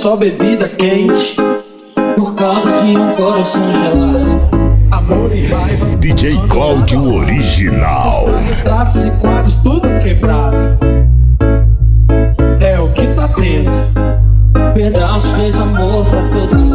só bebida quente, por causa de um coração gelado. Amor e raiva, DJ Cláudio Original. retratos e quadros tudo quebrado. É o que tá tendo. Pedaços de amor pra todo mundo.